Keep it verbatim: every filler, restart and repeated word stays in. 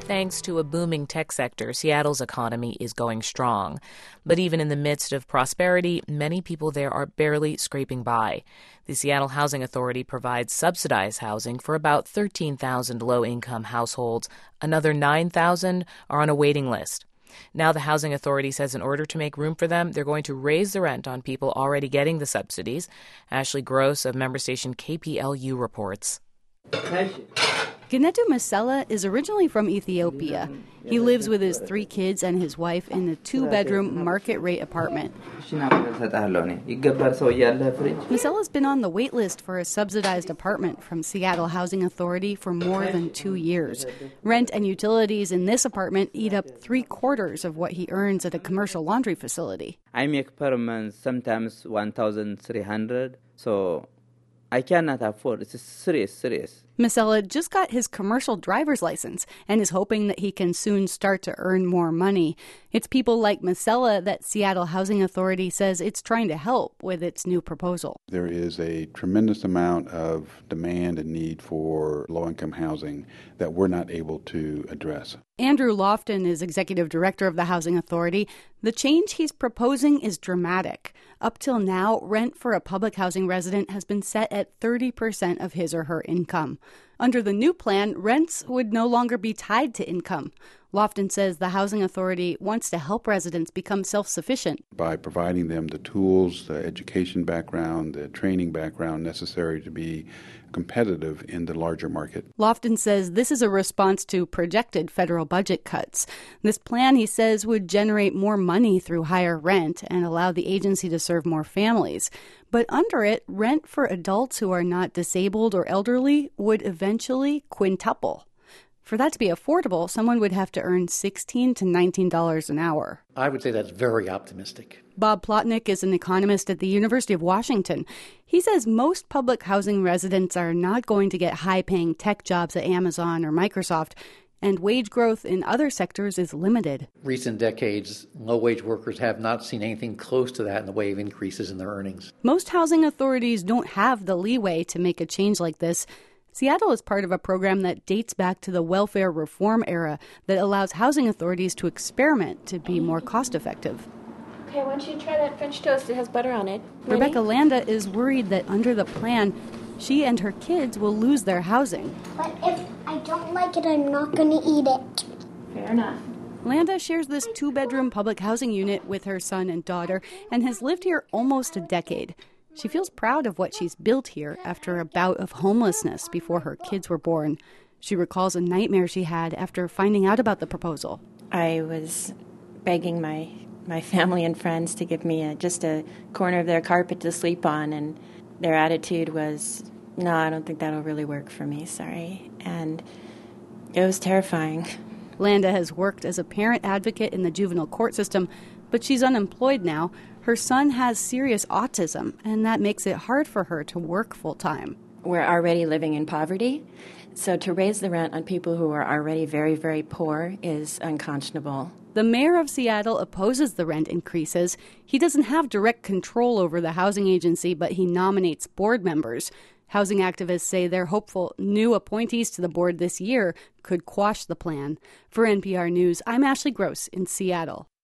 Thanks to a booming tech sector, Seattle's economy is going strong. But even in the midst of prosperity, many people there are barely scraping by. The Seattle Housing Authority provides subsidized housing for about thirteen thousand low-income households. Another nine thousand are on a waiting list. Now the Housing Authority says in order to make room for them, they're going to raise the rent on people already getting the subsidies. Ashley Gross of member station K P L U reports. Genetu Masela is originally from Ethiopia. He lives with his three kids and his wife in a two-bedroom market-rate apartment. Masela's been on the wait list for a subsidized apartment from Seattle Housing Authority for more than two years. Rent and utilities in this apartment eat up three-quarters of what he earns at a commercial laundry facility. I make per month sometimes one thousand three hundred, so I cannot afford. It's serious, serious. Masela just got his commercial driver's license and is hoping that he can soon start to earn more money. It's people like Masela that Seattle Housing Authority says it's trying to help with its new proposal. There is a tremendous amount of demand and need for low-income housing that we're not able to address. Andrew Lofton is executive director of the Housing Authority. The change he's proposing is dramatic. Up till now, rent for a public housing resident has been set at thirty percent of his or her income. Under the new plan, rents would no longer be tied to income. Lofton says the Housing Authority wants to help residents become self-sufficient. By providing them the tools, the education background, the training background necessary to be competitive in the larger market. Lofton says this is a response to projected federal budget cuts. This plan, he says, would generate more money through higher rent and allow the agency to serve more families. But under it, rent for adults who are not disabled or elderly would eventually quintuple. For that to be affordable, someone would have to earn sixteen to nineteen dollars an hour. I would say that's very optimistic. Bob Plotnick is an economist at the University of Washington. He says most public housing residents are not going to get high-paying tech jobs at Amazon or Microsoft, and wage growth in other sectors is limited. Recent decades, low-wage workers have not seen anything close to that in the way of increases in their earnings. Most housing authorities don't have the leeway to make a change like this. Seattle is part of a program that dates back to the welfare reform era that allows housing authorities to experiment to be more cost-effective. Okay, why don't you try that French toast? It has butter on it. Ready? Rebecca Landa is worried that under the plan, she and her kids will lose their housing. But if I don't like it, I'm not going to eat it. Fair enough. Landa shares this two-bedroom public housing unit with her son and daughter and has lived here almost a decade. She feels proud of what she's built here after a bout of homelessness before her kids were born. She recalls a nightmare she had after finding out about the proposal. I was begging my, my family and friends to give me a, just a corner of their carpet to sleep on, and their attitude was, no, I don't think that'll really work for me, sorry. And it was terrifying. Landa has worked as a parent advocate in the juvenile court system, but she's unemployed now. Her son has serious autism, and that makes it hard for her to work full-time. We're already living in poverty, so to raise the rent on people who are already very, very poor is unconscionable. The mayor of Seattle opposes the rent increases. He doesn't have direct control over the housing agency, but he nominates board members. Housing activists say they're hopeful new appointees to the board this year could quash the plan. For N P R News, I'm Ashley Gross in Seattle.